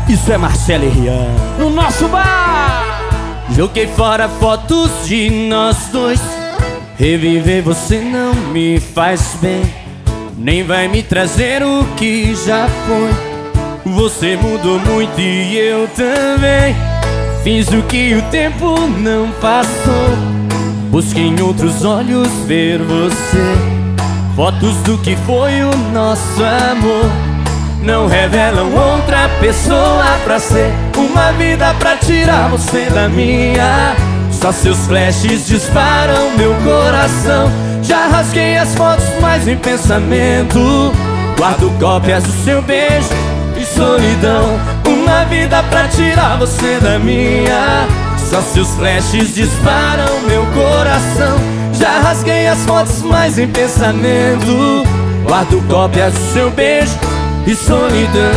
Isso é Marcelo e Rian no nosso bar. Joguei fora fotos de nós dois. Reviver você não me faz bem, nem vai me trazer o que já foi. Você mudou muito e eu também. Fiz o que o tempo não passou. Busquei em outros olhos ver você. Fotos do que foi o nosso amor não revelam outra pessoa pra ser. Uma vida pra tirar você da minha. Só seus flashes disparam meu coração. Já rasguei as fotos, mas em pensamento guardo cópias do seu beijo e solidão. Uma vida pra tirar você da minha. Só seus flashes disparam meu coração. Já rasguei as fotos, mas em pensamento guardo cópias do seu beijo e solidão.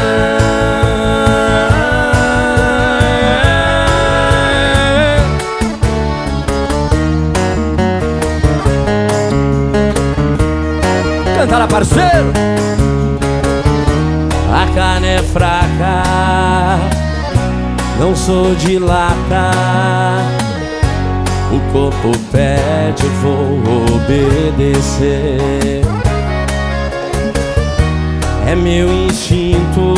Canta lá, parceiro. A carne é fraca, não sou de lata. O corpo pede, eu vou obedecer. É meu instinto,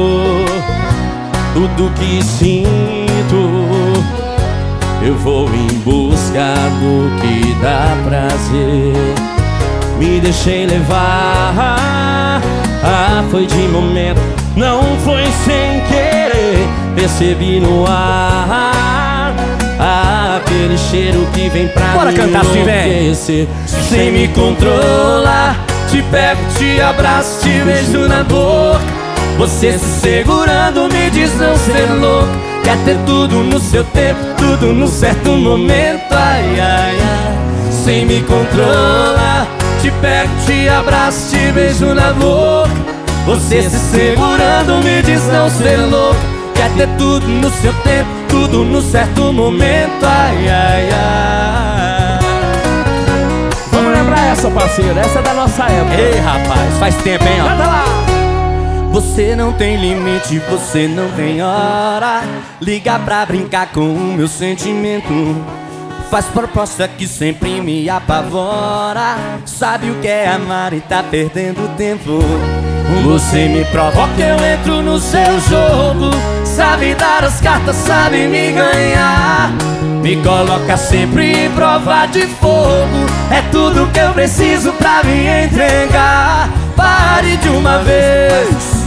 tudo que sinto. Eu vou em busca do que dá prazer. Me deixei levar, foi de momento, não foi sem querer. Percebi no ar aquele cheiro que vem pra bora me cantar assim, vem. Sem me controlar, te pego, te abraço, te beijo na boca. Você se segurando me diz não ser louco. Quer ter tudo no seu tempo, tudo no certo momento. Ai, ai, ai. Sem me controlar, te pego, te abraço, te beijo na boca. Você se segurando me diz não ser louco. Quer ter tudo no seu tempo, tudo no certo momento. Ai, ai, ai. Vamos lembrar essa, parceiro, essa é da nossa época. Ei, rapaz, faz tempo, hein, ó. Canta lá. Você não tem limite, você não tem hora. Liga pra brincar com o meu sentimento. Faz proposta que sempre me apavora. Sabe o que é amar e tá perdendo tempo. Você me provoca, eu entro no seu jogo. Sabe dar as cartas, sabe me ganhar. Me coloca sempre em prova de fogo. É tudo que eu preciso pra me entregar. Pare de uma vez.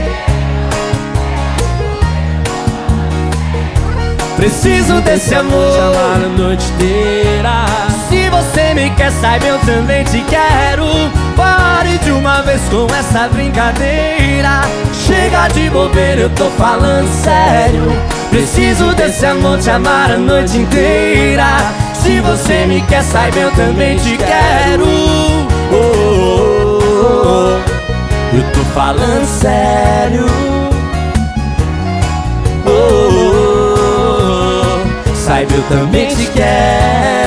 Preciso desse amor, te amar a noite inteira. Se você me quer, saiba, eu também te quero. Pare de uma vez com essa brincadeira. Chega de bobeira, eu tô falando sério. Preciso desse amor, te amar a noite inteira. Se você me quer, saiba, eu também te quero. Oh, oh, oh, oh. Eu tô falando sério. Oh, oh, oh. Saiba, eu também te quero.